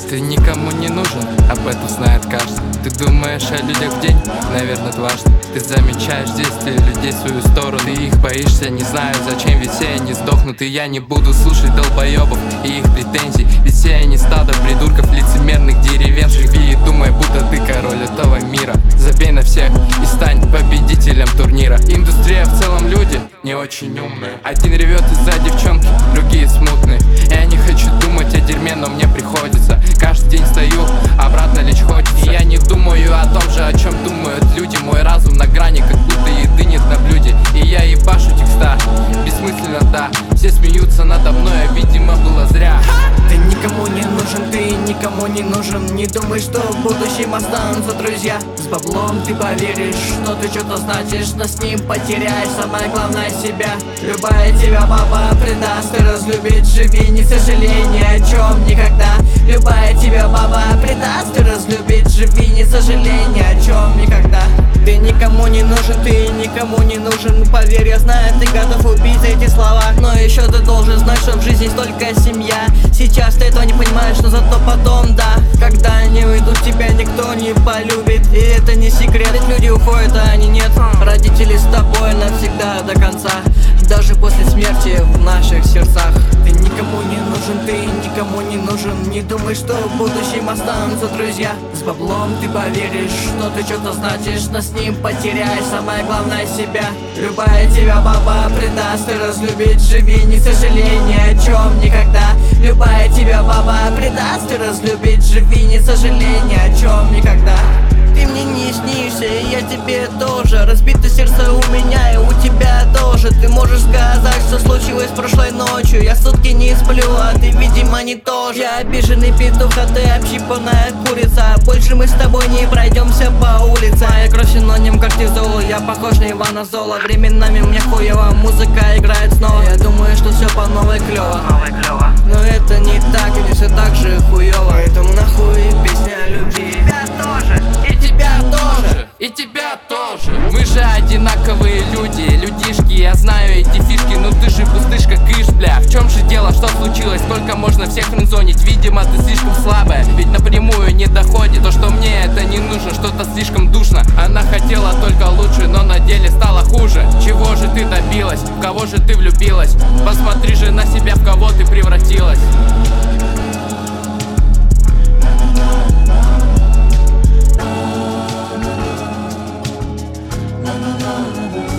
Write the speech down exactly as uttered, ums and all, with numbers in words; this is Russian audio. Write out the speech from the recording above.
Ты никому не нужен, об этом знает каждый. Ты думаешь о людях в день? Наверное, дважды. Ты замечаешь действия людей в свою сторону. Ты их боишься, не знаю зачем, ведь все они сдохнут. И я не буду слушать долбоебов и их претензий, ведь все они стадо придурков, лицемерных деревенских. И думай, будто ты король этого мира. Забей на всех и стань победителем турнира. Индустрия в целом люди не очень умные. Один ревет из-за девчонки, другие смутные. Я не хочу думать о дерьме, но мне приходится. Каждый день стою, обратно лечь хочется. И я не думаю о том же, о чем думают люди. Мой разум на грани, как будто еды нет на блюде. И я ебашу текста, бессмысленно, да. Все смеются надо мной, а видимо было зря. Ты никому не нужен, ты никому не нужен. Не думай, что в будущем останутся друзья. С баблом ты поверишь, что ты что-то значишь, но с ним потеряешь самое главное себя. Любая тебя баба предаст, ты разлюбит, живи, не сожалей ни о чем никогда. Любая тебя баба предаст, ты разлюбит, живи, не сожалей ни о чем никогда. Ты никому не нужен, ты никому не нужен. Поверь, я знаю, ты готов убить за эти слова, но еще ты должен знать, что в жизни столько семья. Сейчас ты этого не понимаешь, но зато потом, да. Когда они уйдут, тебя никто не полюбит. И это не секрет, ведь люди уходят, а они нет. Родители с тобой навсегда до конца, даже после смерти в наших сердцах. Ты никому не нужен, ты никому не нужен. Не думай, что в будущем останутся друзья. С баблом ты поверишь, что ты что-то значишь, но с ним потеряешь самое главное себя. Любая тебя баба предаст, ты разлюбит, живи, не сожалей ни о чем никогда. Любая тебя баба предаст, ты разлюбит, живи, не сожалей ни о чем никогда. Ты мне не снишься, и я тебе тоже. Разбито сердце у меня и у тебя тоже. Ты можешь сказать, что случилось прошлой ночью. Я сутки не сплю, а ты, видимо, не тоже. Я обиженный петух, а ты общипанная курица. Больше мы с тобой не пройдемся по улице. Моя кровь синоним кортизола, я похож на Ивана Зола. Временами мне хуево, музыка играет снова. Я думаю, что все по новой клево, но это не так, и все так же хуево. Поэтому нахуй песня о любви. Тебя тоже, и тебя тоже, и тебя тоже. Мы же одинаковые люди, людишки. Я знаю эти фишки, но ты же пустышка, кыш, бля. В чем же дело, что случилось? Сколько можно всех френдзонить? Видимо, ты слишком слабая, ведь напрямую не доходит. То, что мне это не нужно, что-то слишком душно. Она хотела только лучше, но на деле стало хуже. Чего же ты добилась? В кого же ты влюбилась? Посмотри же на себя, в кого ты превратилась. No, no, no, no.